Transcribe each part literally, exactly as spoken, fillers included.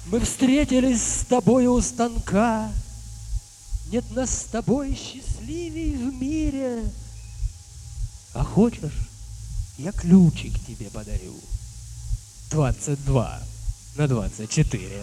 Мы встретились с тобой у станка. Нет нас с тобой счастливей в мире. А хочешь, я ключик тебе подарю. Двадцать два на двадцать четыре.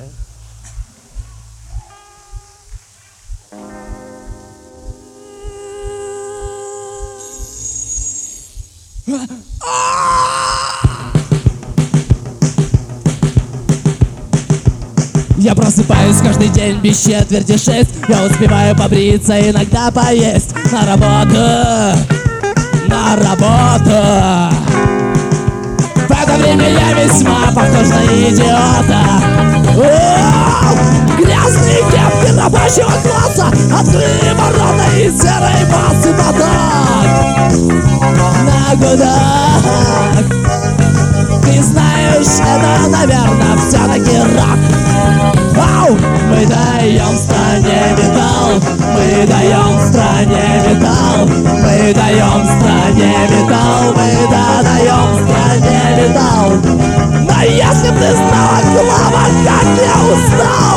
Я просыпаюсь каждый день без четверти шесть. Я успеваю побриться, иногда поесть. На работу, на работу. В это время я весьма похож на идиота. О-о-о! Грязные кепки рабочего класса от приворота и серой массы поток на гудок. Ты знаешь, это, наверное, все-таки рок. Вау! Мы даем стране металл, мы даем стране металл, мы даем стране металл, мы да даем стране металл. Но если б ты знала, Клава, как я устал!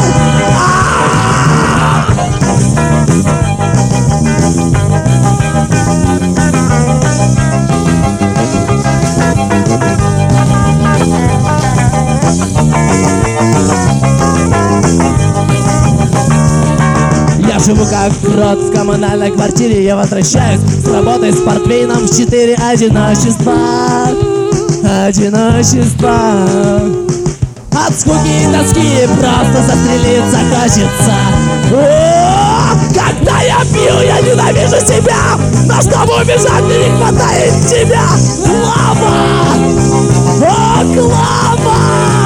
Я живу как крот в коммунальной квартире. Я возвращаюсь с работы с портвейном в четыре. Одиночество, одиночество. От скуки и тоски просто застрелиться хочется. О, когда я пью, я ненавижу себя, но чтобы убежать, мне не хватает тебя. Клава! О, Клава!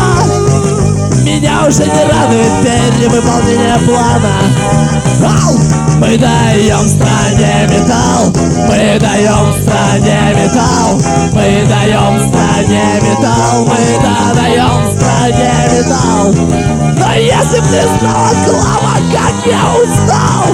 Меня уже не радует перевыполнение плана. Ау! Мы даем стране металл, мы даем стране металл, мы даем стране металл, мы да даем стране металл. Но если б ты знала, Клава, как я устал!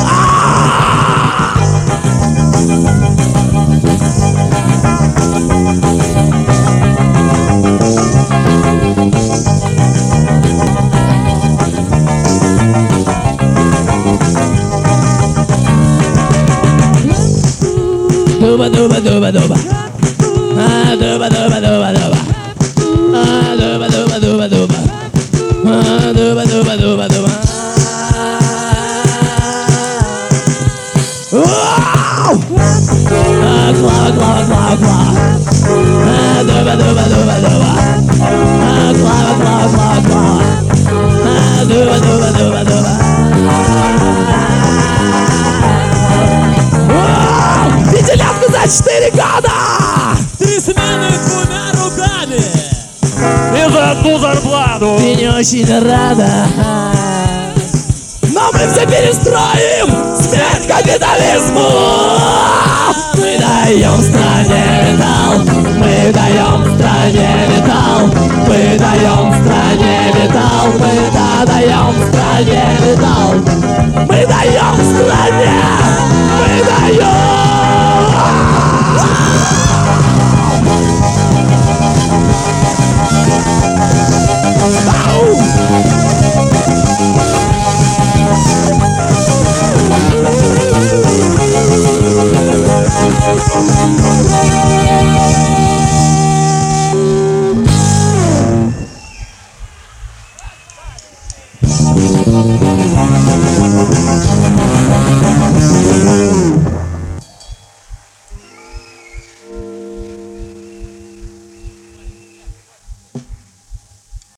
Дуба, дуба, дуба, дуба. А, дуба, дуба, дуба, дуба. А, дуба, дуба, дуба, дуба. А, дуба, дуба, дуба, дуба. Вау! А, Клава, Клава, Клава, Клава. А, дуба, дуба, дуба, дуба. А, Клава, Клава, Клава, Клава. А, дуба, дуба, дуба, дуба. Пятилетку за четыре года! Три смены двумя руками! И за одну зарплату! Ты не очень рада. Но мы все перестроим! Смерть капитализму! Мы даем стране металл! Мы даем стране металл! Мы даем стране металл! Мы да даем стране металл! Мы даем